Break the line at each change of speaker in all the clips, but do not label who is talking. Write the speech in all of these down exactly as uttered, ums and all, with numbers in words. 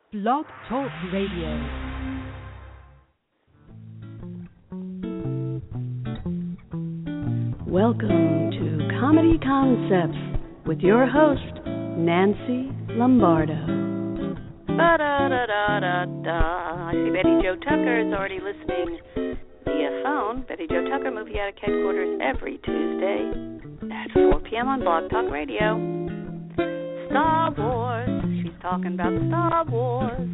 Blog Talk Radio. Welcome to Comedy Concepts with your host, Nancy Lombardo.
Ba-da-da-da-da-da. I see Betty Jo Tucker is already listening via phone. Betty Jo Tucker, Movie Attic Headquarters, every Tuesday at four p.m. on Blog Talk Radio. Star Wars. She's talking about Star Wars.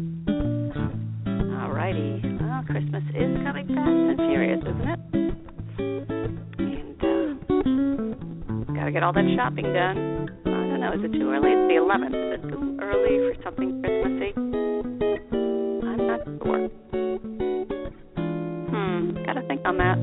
Alrighty. Well, Christmas is coming fast and furious, isn't it? And uh, gotta get all that shopping done. I don't know. Is it too early? It's the eleventh. Is it too early for something Christmassy? I'm not sure. Hmm. Gotta think on that.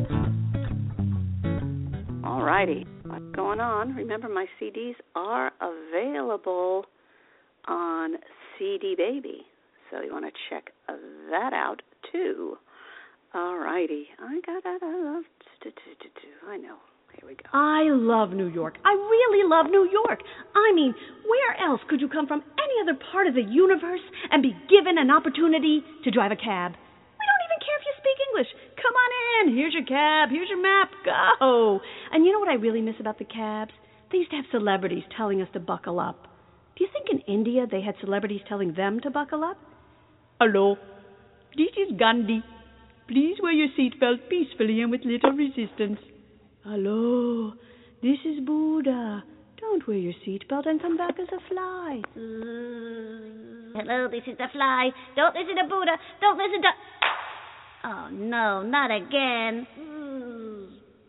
Alrighty. What's going on? Remember, my C Ds are available on C D Baby, so you want to check that out too. Alrighty, I got that. I know. Here we go.
I love New York. I really love New York. I mean, where else could you come from any other part of the universe and be given an opportunity to drive a cab? We don't even care if you speak English. Come on in. Here's your cab. Here's your map. Go. And you know what I really miss about the cabs? They used to have celebrities telling us to buckle up. Do you think in India they had celebrities telling them to buckle up? Hello, this is Gandhi. Please wear your seatbelt peacefully and with little resistance. Hello, this is Buddha. Don't wear your seatbelt and come back as a fly.
Mm. Hello, this is the fly. Don't listen to Buddha. Don't listen to... Oh, no, not again. Mm.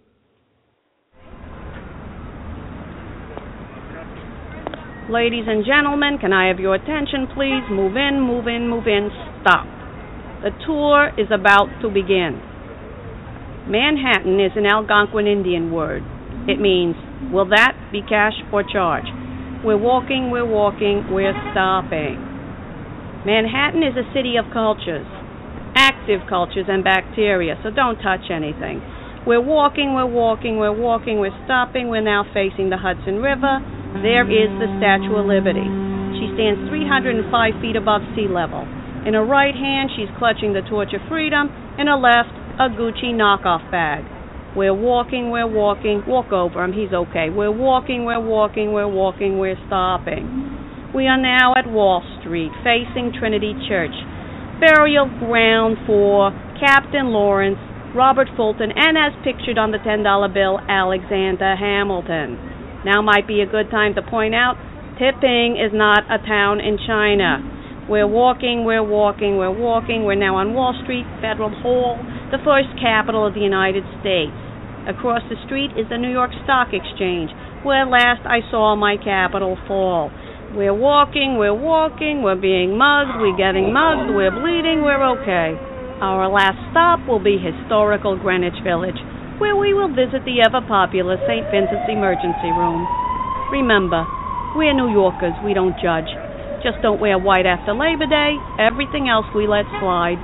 Ladies and gentlemen, can I have your attention, please? Move in, move in, move in. Stop. The tour is about to begin. Manhattan is an Algonquin Indian word. It means, will that be cash or charge? We're walking, we're walking, we're stopping. Manhattan is a city of cultures, active cultures and bacteria, so don't touch anything. We're walking, we're walking, we're walking, we're stopping. We're now facing the Hudson River. There is the Statue of Liberty. She stands three hundred five feet above sea level. In her right hand, she's clutching the torch of freedom. In her left, a Gucci knockoff bag. We're walking, we're walking. Walk over him, he's okay. We're walking, we're walking, we're walking, we're stopping. We are now at Wall Street, facing Trinity Church, burial ground for Captain Lawrence, Robert Fulton, and as pictured on the ten dollar bill, Alexander Hamilton. Now might be a good time to point out, Tipping is not a town in China. We're walking, we're walking, we're walking. We're now on Wall Street, Federal Hall, the first capital of the United States. Across the street is the New York Stock Exchange, where last I saw my capital fall. We're walking, we're walking, we're being mugged, we're getting mugged, we're bleeding, we're okay. Our last stop will be historical Greenwich Village, where we will visit the ever-popular Saint Vincent's Emergency Room. Remember, we're New Yorkers, we don't judge. Just don't wear white after Labor Day. Everything else we let slide.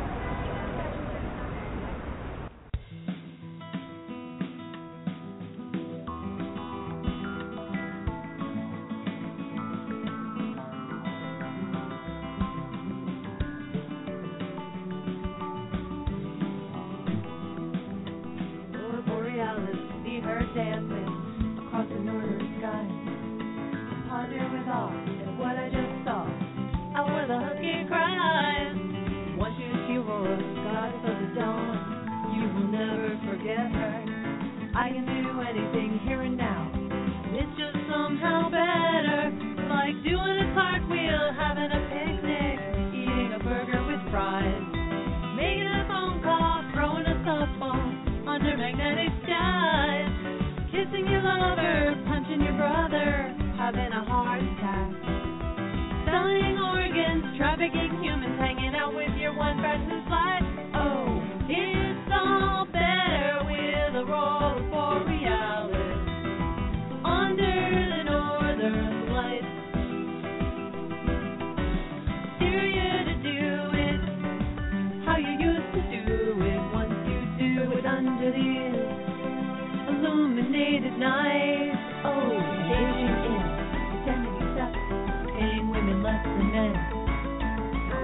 Illuminated night, oh, daydream is pretending yourself, paying women less than men.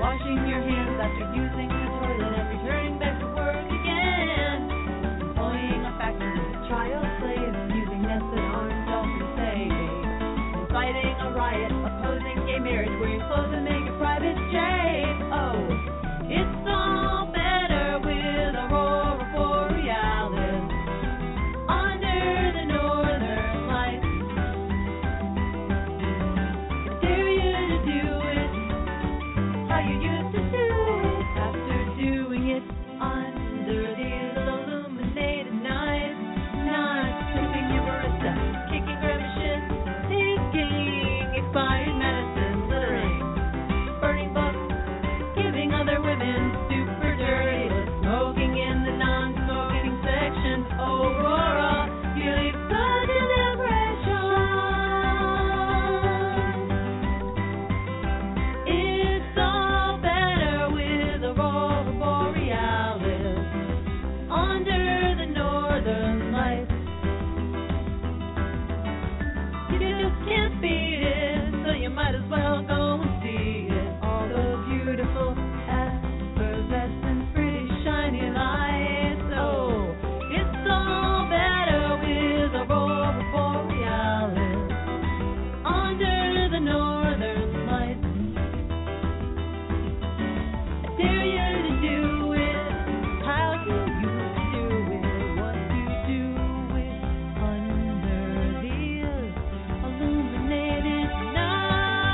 washing your hands after using the toilet and returning back to work again. Employing a factory child slave, using nested arms, dolphin saving. Inciting a riot, opposing gay marriage, wearing clothes and make a private shave. Oh, it's all better with Aurora Borealis under the northern lights. I dare you to do it how you used to do it after doing it under these illuminated nights. Not tipping your barista, kicking grab machines, taking expired medicine, littering, burning books, giving other women super dirty looks, smoking in the non-smoking section. Aurora, you leave such an impression. It's all better with Aurora Borealis under the northern lights. You just can't beat it, so you might as well go and see it. All those beautiful effervescent, pretty shiny lights. Oh, it's all better with Aurora Borealis under the northern lights. I dare you to do it how you used to do it, what you do it under these illuminated nights.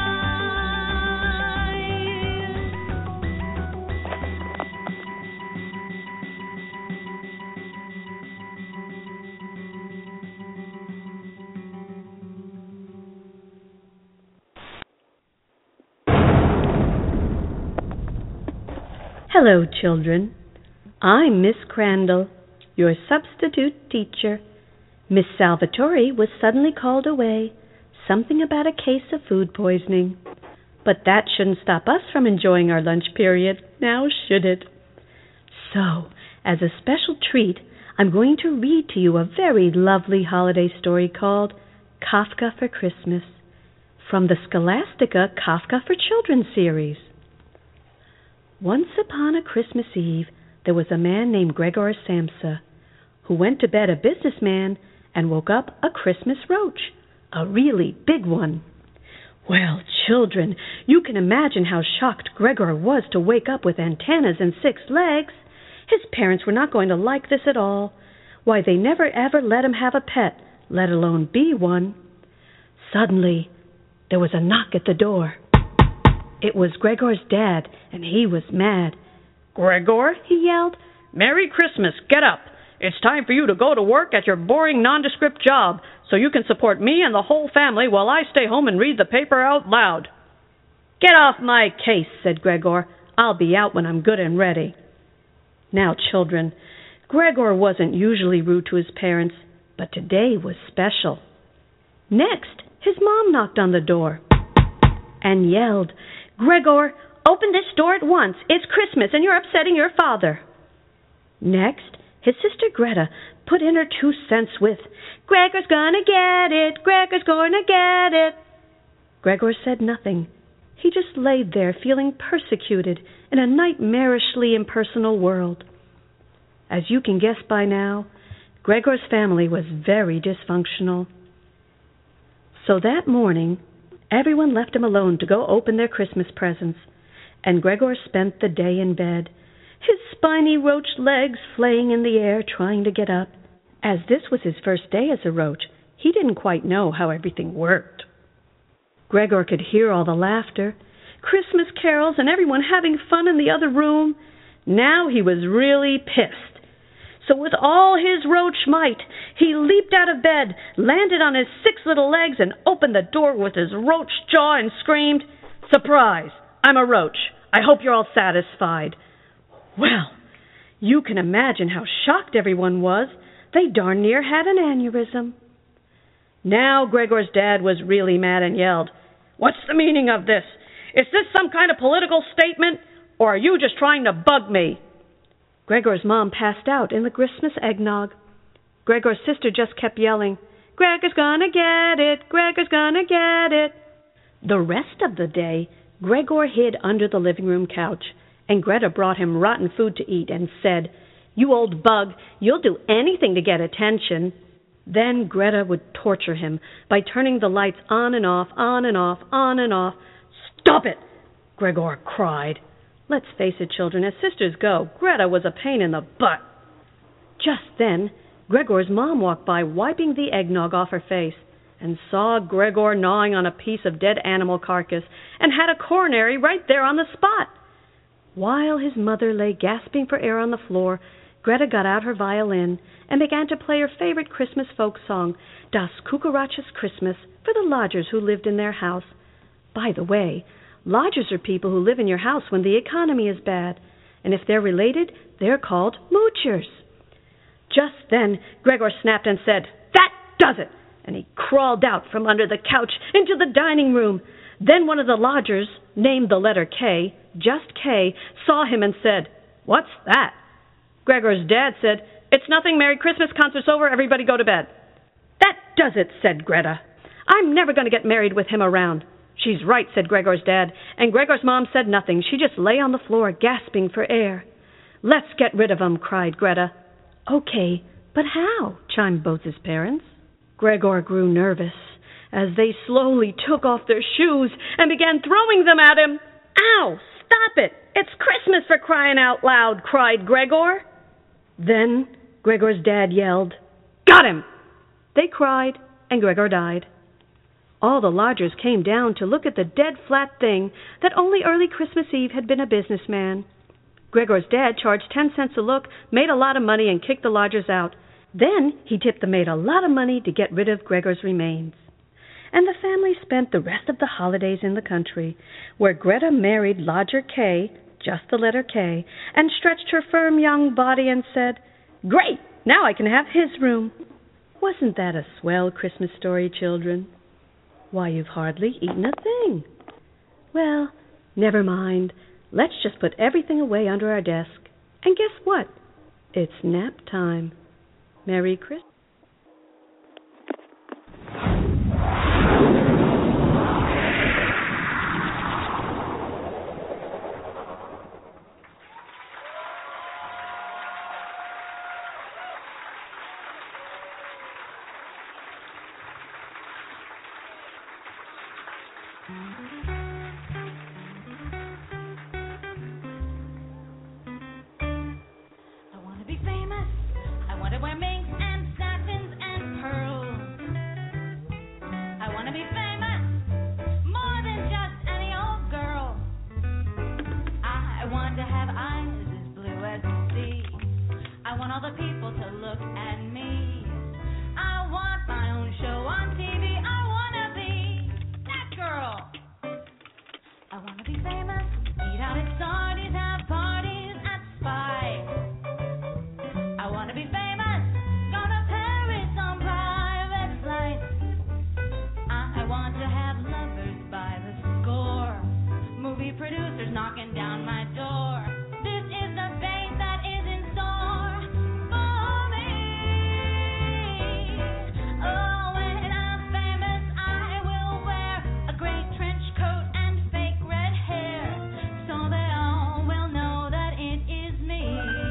Hello, children. I'm Miss Crandall, your substitute teacher. Miss Salvatore was suddenly called away, something about a case of food poisoning. But that shouldn't stop us from enjoying our lunch period, now should it? So, as a special treat, I'm going to read to you a very lovely holiday story called Kafka for Christmas, from the Scholastica Kafka for Children series. Once upon a Christmas Eve, there was a man named Gregor Samsa, who went to bed a businessman and woke up a Christmas roach, a really big one. Well, children, you can imagine how shocked Gregor was to wake up with antennas and six legs. His parents were not going to like this at all. Why, they never ever let him have a pet, let alone be one. Suddenly, there was a knock at the door. It was Gregor's dad, and he was mad.
Gregor,
He yelled.
Merry Christmas, get up. It's time for you to go to work at your boring nondescript job so you can support me and the whole family while I stay home and read the paper out loud.
Get off my case, said Gregor. I'll be out when I'm good and ready. Now, children, Gregor wasn't usually rude to his parents, but today was special. Next, his mom knocked on the door and yelled, Gregor, open this door at once. It's Christmas and you're upsetting your father. Next, his sister Greta put in her two cents with, Gregor's gonna get it, Gregor's gonna get it. Gregor said nothing. He just laid there feeling persecuted in a nightmarishly impersonal world. As you can guess by now, Gregor's family was very dysfunctional. So that morning, everyone left him alone to go open their Christmas presents, and Gregor spent the day in bed, his spiny roach legs flaying in the air trying to get up. As this was his first day as a roach, he didn't quite know how everything worked. Gregor could hear all the laughter, Christmas carols, and everyone having fun in the other room. Now he was really pissed. So with all his roach might, he leaped out of bed, landed on his six little legs, and opened the door with his roach jaw and screamed, Surprise! I'm a roach. I hope you're all satisfied. Well, you can imagine how shocked everyone was. They darn near had an aneurysm. Now Gregor's dad was really mad and yelled, What's the meaning of this? Is this some kind of political statement, or are you just trying to bug me? Gregor's mom passed out in the Christmas eggnog. Gregor's sister just kept yelling, Gregor's gonna get it, Gregor's gonna get it. The rest of the day, Gregor hid under the living room couch, and Greta brought him rotten food to eat and said, "You old bug, you'll do anything to get attention." Then Greta would torture him by turning the lights on and off, on and off, on and off. "Stop it!" Gregor cried. Let's face it, children, as sisters go, Greta was a pain in the butt. Just then, Gregor's mom walked by, wiping the eggnog off her face, and saw Gregor gnawing on a piece of dead animal carcass and had a coronary right there on the spot. While his mother lay gasping for air on the floor, Greta got out her violin and began to play her favorite Christmas folk song, Das Cucarachas Christmas, for the lodgers who lived in their house. By the way, lodgers are people who live in your house when the economy is bad, and if they're related, they're called moochers. Just then, Gregor snapped and said, "That does it!" and he crawled out from under the couch into the dining room. Then one of the lodgers, named the letter K, just K, saw him and said, "What's that?" Gregor's dad said, "It's nothing, Merry Christmas, concert's over, everybody go to bed." "That does it," said Greta. "I'm never going to get married with him around." "She's right," said Gregor's dad, and Gregor's mom said nothing. She just lay on the floor, gasping for air. "Let's get rid of him," cried Greta. "Okay, but how?" chimed both his parents. Gregor grew nervous as they slowly took off their shoes and began throwing them at him. "Ow! Stop it! It's Christmas, for crying out loud!" cried Gregor. Then Gregor's dad yelled, "Got him!" They cried, and Gregor died. All the lodgers came down to look at the dead flat thing that only early Christmas Eve had been a businessman. Gregor's dad charged ten cents a look, made a lot of money, and kicked the lodgers out. Then he tipped the maid a lot of money to get rid of Gregor's remains. And the family spent the rest of the holidays in the country, where Greta married Lodger K, just the letter K, and stretched her firm young body and said, "Great! Now I can have his room." Wasn't that a swell Christmas story, children? Why, you've hardly eaten a thing. Well, never mind. Let's just put everything away under our desk. And guess what? It's nap time. Merry Christmas.
I want to be famous. I want to wear minks and satins and pearls. I want to be famous, more than just any old girl. I want to have eyes as blue as the sea. I want all the people to look at me. I want my own show on T V. I want to be that girl. I want to be famous, eat out at Sardi's, have parties at Spy. I want to be famous, go to Paris on private flights. I want to have lovers by the score, movie producers knocking down my door. This is the fate that is in store for me. Oh, when I'm famous, I will wear a gray trench coat and fake red hair, so they all will know that it is me.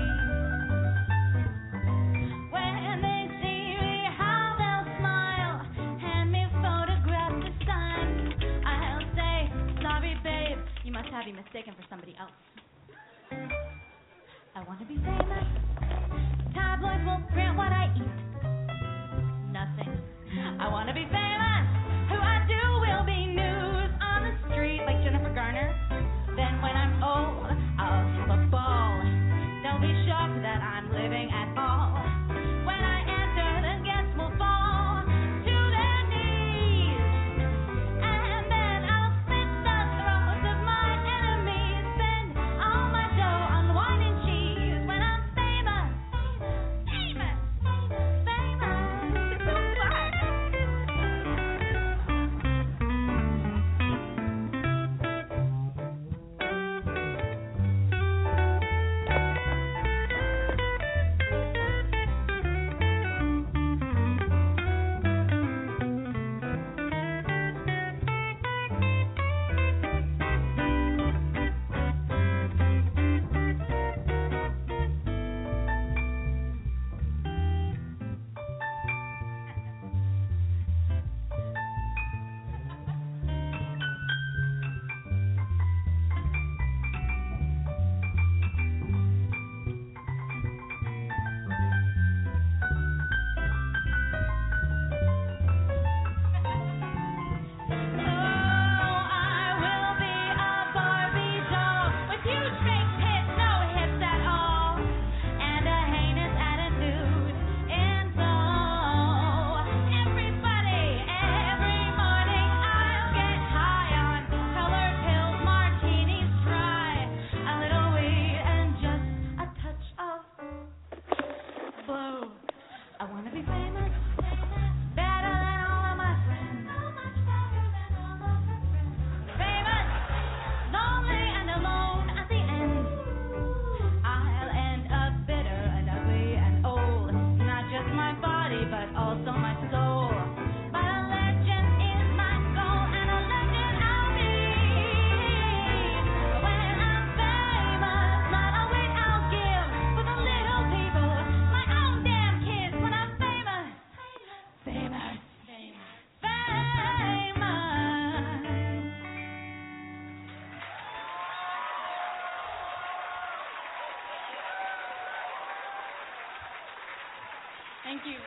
When they see me, how they'll smile, hand me photographs to sign. I'll say, "Sorry, babe, you must have me mistaken for somebody else." I want to be famous. Tabloids won't print what I eat. Nothing. I want to be famous. Who I do will be news on the street, like Jennifer Garner. Then when I'm old, I'll have a ball. They'll be shocked that I'm living at all. When I enter, the guests will fall to their knees. And then I'll slit the throats of my enemies. Spend all my dough on wine and cheese. When I'm famous, famous, famous. Thank you.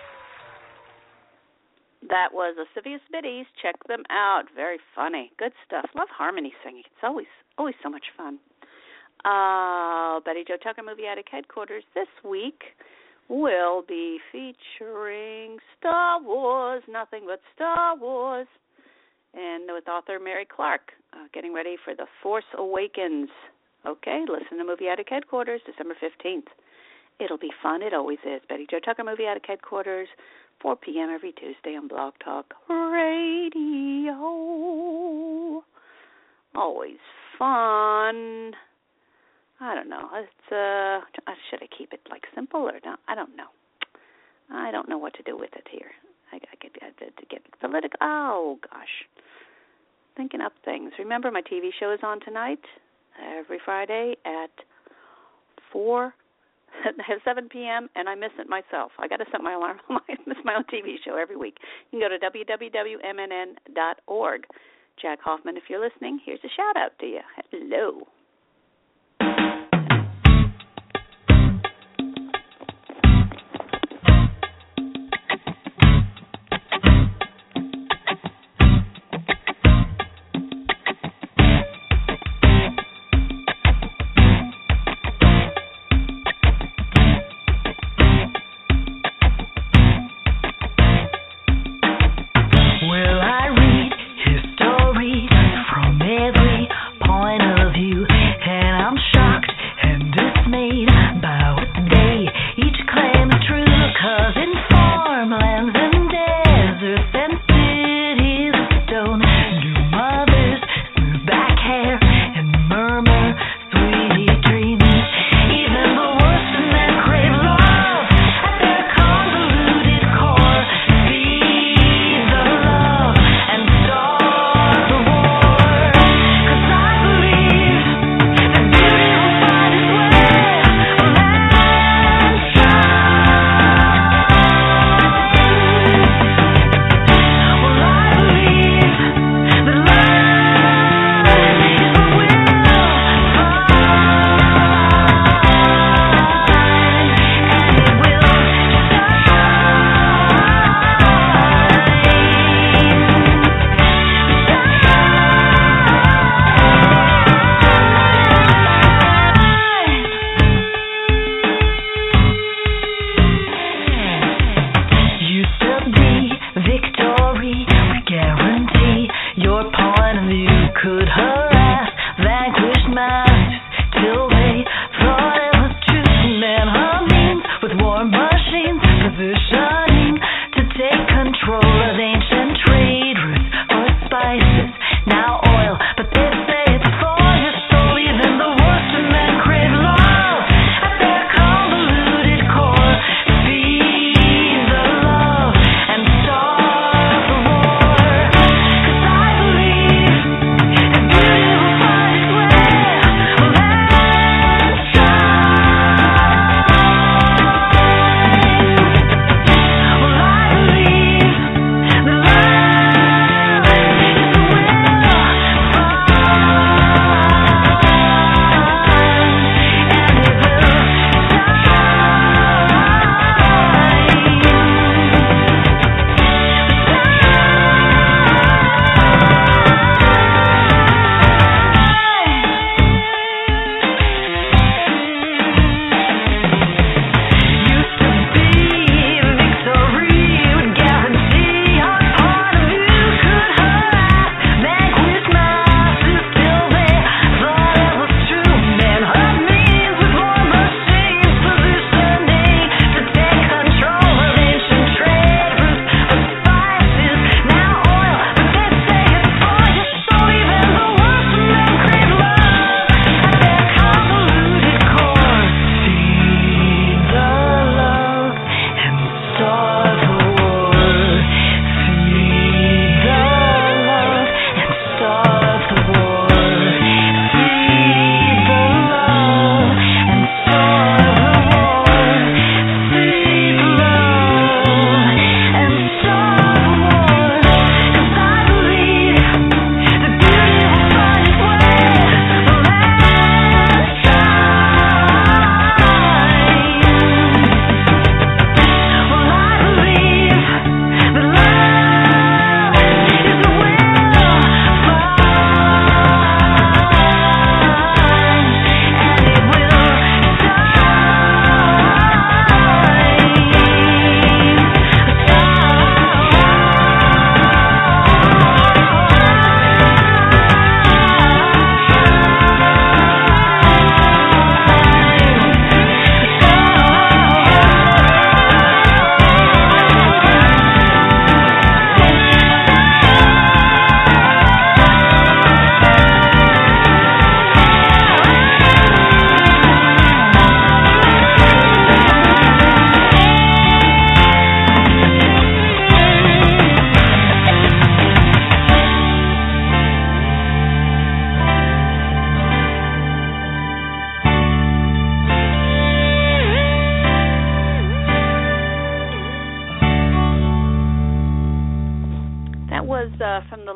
That was Lascivious Biddies. Check them out. Very funny. Good stuff. Love harmony singing. It's always always so much fun. Uh, Betty Jo Tucker Movie Attic Headquarters this week will be featuring Star Wars, nothing but Star Wars, and with author Mary Clark, uh, getting ready for The Force Awakens. Okay, listen to Movie Attic Headquarters, December fifteenth. It'll be fun. It always is. Betty Jo Tucker Movie Attic Headquarters, four p.m. every Tuesday on Blog Talk Radio. Always fun. I don't know. It's uh, should I keep it like simple or not? I don't know. I don't know what to do with it here. I, I get I, to get political. Oh gosh, thinking up things. Remember, my T V show is on tonight, every Friday at four, seven p.m. and I miss it myself. I got to set my alarm. I miss my own T V show every week. You can go to w w w dot m n n dot org. Jack Hoffman, if you're listening, here's a shout out to you. Hello.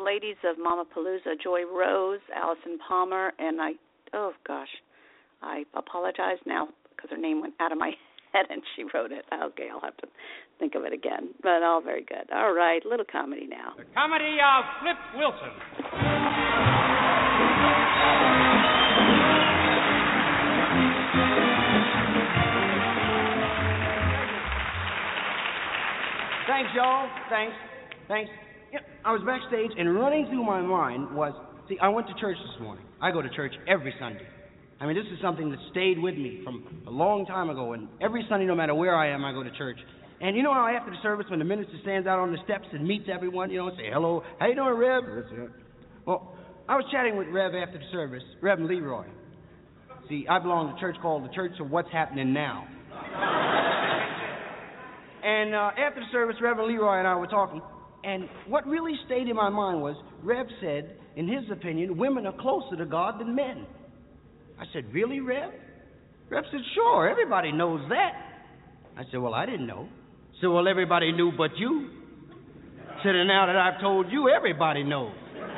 ladies of Mamapalooza, Joy Rose, Allison Palmer, and I, oh gosh, I apologize now because her name went out of my head and she wrote it. Okay, I'll have to think of it again, but all very good. All right, little comedy now.
The comedy of Flip Wilson.
Thanks, y'all. Thanks. Thanks. Yeah, I was backstage, and running through my mind was, see, I went to church this morning. I go to church every Sunday. I mean, this is something that stayed with me from a long time ago, and every Sunday, no matter where I am, I go to church. And you know how after the service, when the minister stands out on the steps and meets everyone, you know, and say, hello, how you doing, Rev? Well, I was chatting with Rev after the service, Reverend Leroy. See, I belong to a church called the Church of What's Happening Now. And uh, after the service, Reverend Leroy and I were talking, and what really stayed in my mind was, Rev said, in his opinion, women are closer to God than men. I said, really, Rev? Rev said, sure, everybody knows that. I said, well, I didn't know. He said, well, everybody knew but you. I said, and now that I've told you, everybody knows.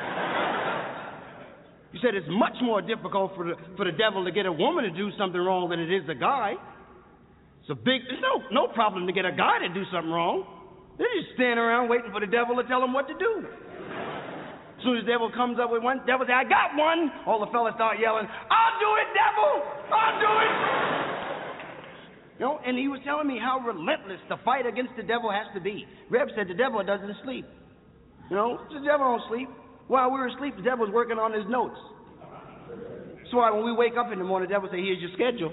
You said it's much more difficult for the, for the devil to get a woman to do something wrong than it is a guy. It's a big, there's no, no problem to get a guy to do something wrong. They're just standing around waiting for the devil to tell them what to do. As soon as the devil comes up with one, devil say, I got one. All the fellas start yelling, I'll do it, devil! I'll do it! You know, and he was telling me how relentless the fight against the devil has to be. Reb said the devil doesn't sleep. You know, the devil don't sleep. While we were asleep, the devil's working on his notes. That's why when we wake up in the morning, the devil say, here's your schedule.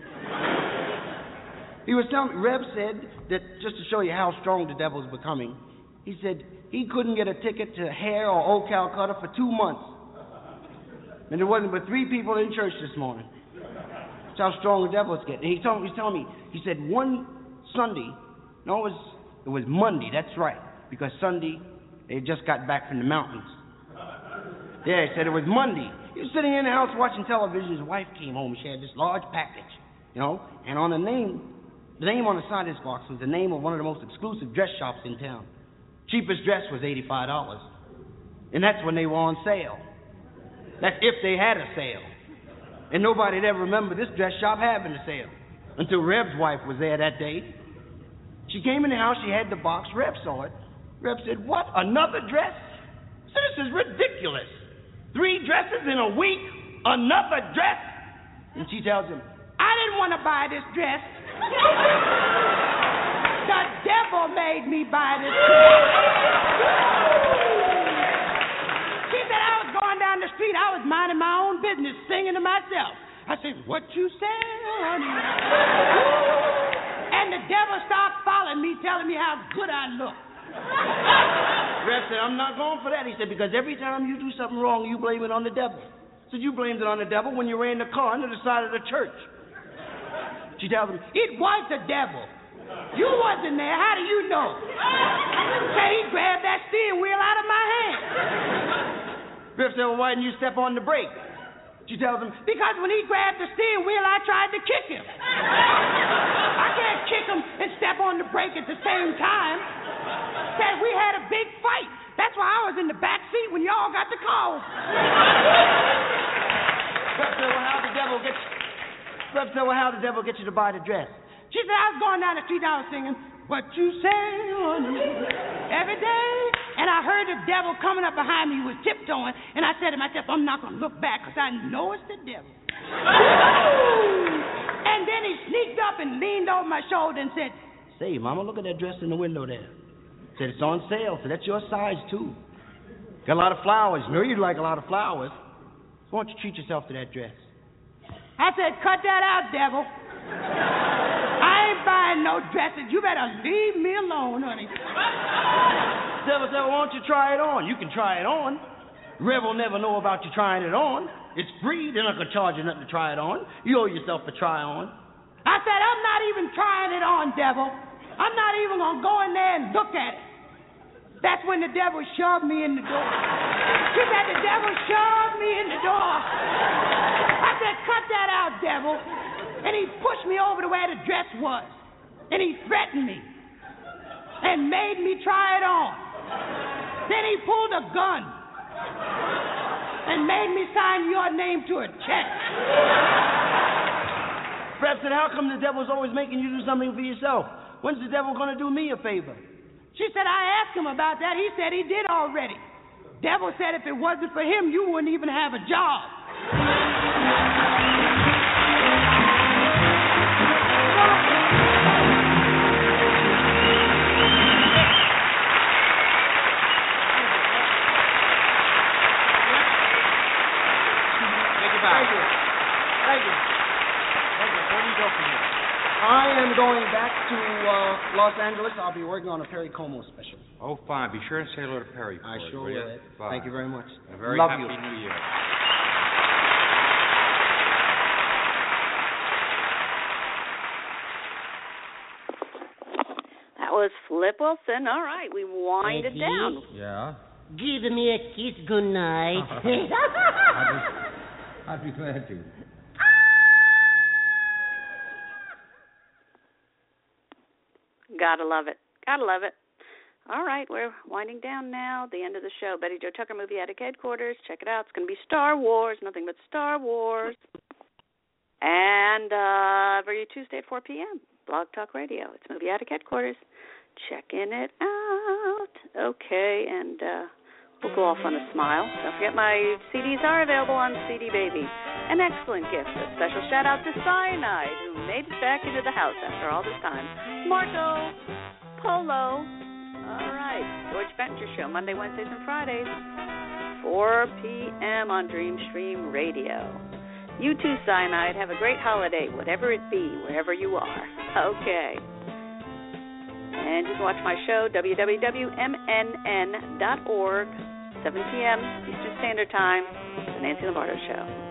He was telling me, Reb said that, just to show you how strong the devil's becoming, he said he couldn't get a ticket to Hare or Old Calcutta for two months. And there wasn't but three people in church this morning. That's how strong the devil's getting. And he told me, he's telling me, he said one Sunday, no, it was, it was Monday, that's right, because Sunday they just got back from the mountains. Yeah, he said it was Monday. He was sitting in the house watching television. His wife came home. She had this large package, you know, and on the name, the name on the side of this box was the name of one of the most exclusive dress shops in town. Cheapest dress was eighty-five dollars. And that's when they were on sale. That's if they had a sale. And nobody'd ever remember this dress shop having a sale until Reb's wife was there that day. She came in the house, she had the box, Reb saw it. Reb said, what, another dress? I said, this is ridiculous. Three dresses in a week, another dress? And she tells him, I didn't want to buy this dress. The devil made me buy this dress. She said, I was going down the street, I was minding my own business, singing to myself. I said, what you say, honey? And the devil started following me, telling me how good I look. Reb said, I'm not going for that. He said, because every time you do something wrong, you blame it on the devil. So you blamed it on the devil when you ran the car into the side of the church. She tells him, it was the devil. You wasn't there. How do you know? Said he grabbed that steering wheel out of my hand. Reb said, well, why didn't you step on the brake? She tells him, because when he grabbed the steering wheel, I tried to kick him. I can't kick him and step on the brake at the same time. Said we had a big fight. That's why I was in the back seat when y'all got the call. Reb said, well, how the devil get you? Reb said, well, how the devil get you to buy the dress? She said, I was going down the street, I was singing, what you say, honey, every day. And I heard the devil coming up behind me, he was tiptoeing, and I said to myself, I'm not going to look back because I know it's the devil. And then he sneaked up and leaned over my shoulder and said, say, Mama, look at that dress in the window there. Said, it's on sale, so that's your size, too. Got a lot of flowers. You know you'd like a lot of flowers. So why don't you treat yourself to that dress? I said, cut that out, devil. I ain't buying no dresses. You better leave me alone, honey. Devil said, well, why don't you try it on? You can try it on. Rev will never know about you trying it on. It's free. They're not going to charge you nothing to try it on. You owe yourself a try on. I said, I'm not even trying it on, devil. I'm not even going to go in there and look at it. That's when the devil shoved me in the door. She said, the devil shoved me in the door. I said, cut that out, devil. And he pushed me over to where the dress was. And he threatened me. And made me try it on. Then he pulled a gun
and made me sign your name to a check.
Perhaps then how come the devil's always making you do something for yourself? When's the devil going to do me a favor?
She said I asked him about that. He said he did already. Devil said if it wasn't for him, you wouldn't even have a job.
Thank you. Thank you. Thank you. Where do you go from here? I am going back to uh, Los Angeles. I'll be working on a Perry Como special.
Oh, fine. Be sure and say hello to Perry.
I
for us,
sure
will.
will.
You? Bye.
Thank you very much.
A very
Love
happy
you.
New Year.
That was Flip Wilson. All right, we wind it
Eddie?
down.
Yeah?
Give me a kiss goodnight.
I'd be glad to.
Gotta love it. Gotta love it. All right, we're winding down now. The end of the show. Betty Jo Tucker Movie Attic Headquarters. Check it out. It's going to be Star Wars. Nothing but Star Wars. And uh, every Tuesday at four p.m. Blog Talk Radio. It's Movie Attic Headquarters. Checking it out. Okay, and uh, we'll go off on a smile. Don't forget my C Ds are available on C D Baby. An excellent gift. A special shout-out to Cyanide, who made it back into the house after all this time. Marco, Polo. All right. George Venture Show, Monday, Wednesdays, and Fridays, four p.m. on Dreamstream Radio. You too, Cyanide. Have a great holiday, whatever it be, wherever you are. Okay. And you can watch my show, w w w dot m n n dot org, seven p.m. Eastern Standard Time. The Nancy Lombardo Show.